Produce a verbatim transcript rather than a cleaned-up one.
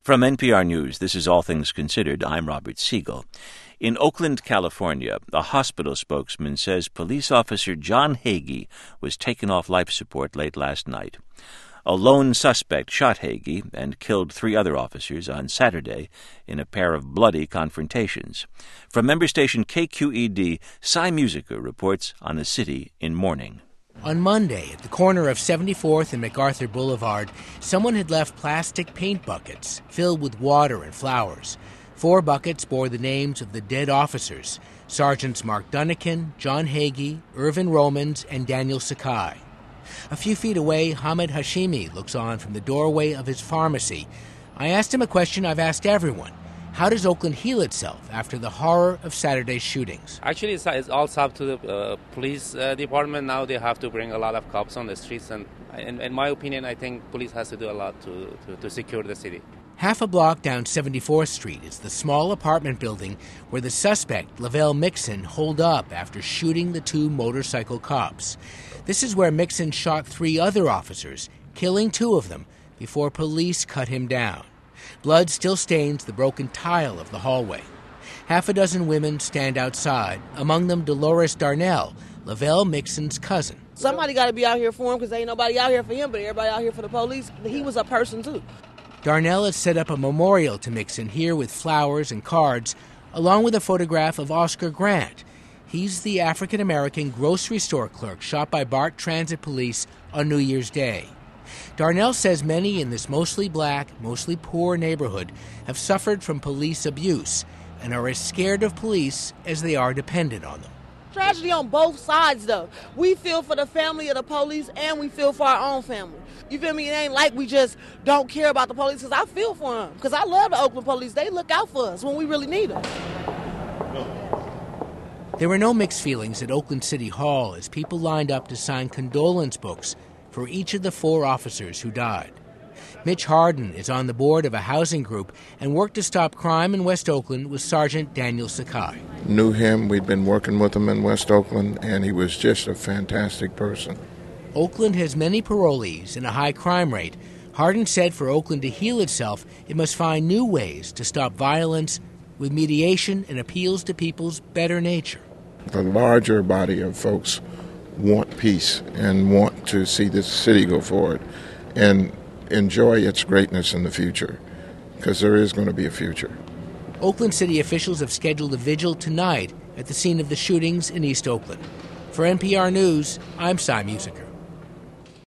From N P R News, this is All Things Considered. I'm Robert Siegel. In Oakland, California, a hospital spokesman says police officer John Hagee was taken off life support late last night. A lone suspect shot Hagee and killed three other officers on Saturday in a pair of bloody confrontations. From member station K Q E D, Cy Musica reports on a city in mourning. On Monday, at the corner of seventy-fourth and MacArthur Boulevard, someone had left plastic paint buckets filled with water and flowers. Four buckets bore the names of the dead officers, Sergeants Mark Dunnican, John Hagee, Irvin Romans, and Daniel Sakai. A few feet away, Hamid Hashimi looks on from the doorway of his pharmacy. I asked him a question I've asked everyone. How does Oakland heal itself after the horror of Saturday's shootings? Actually, it's, it's all up to the uh, police uh, department. Now they have to bring a lot of cops on the streets. And in, in my opinion, I think police has to do a lot to, to, to secure the city. Half a block down seventy-fourth Street is the small apartment building where the suspect, Lavelle Mixon, holed up after shooting the two motorcycle cops. This is where Mixon shot three other officers, killing two of them before police cut him down. Blood still stains the broken tile of the hallway. Half a dozen women stand outside, among them Dolores Darnell, Lavelle Mixon's cousin. Somebody got to be out here for him because ain't nobody out here for him, but everybody out here for the police. He was a person, too. Darnell has set up a memorial to Mixon here with flowers and cards, along with a photograph of Oscar Grant. He's the African-American grocery store clerk shot by BART Transit Police on New Year's Day. Darnell says many in this mostly black, mostly poor neighborhood have suffered from police abuse and are as scared of police as they are dependent on them. Tragedy on both sides, though. We feel for the family of the police and we feel for our own family. You feel me? It ain't like we just don't care about the police, because I feel for them. Because I love the Oakland police. They look out for us when we really need them. There were no mixed feelings at Oakland City Hall as people lined up to sign condolence books for each of the four officers who died. Mitch Harden is on the board of a housing group and worked to stop crime in West Oakland with Sergeant Daniel Sakai. Knew him, we'd been working with him in West Oakland, and he was just a fantastic person. Oakland has many parolees and a high crime rate. Harden said for Oakland to heal itself, it must find new ways to stop violence with mediation and appeals to people's better nature. The larger body of folks want peace and want to see this city go forward and enjoy its greatness in the future, because there is going to be a future. Oakland City officials have scheduled a vigil tonight at the scene of the shootings in East Oakland. For N P R News, I'm Cy Musica.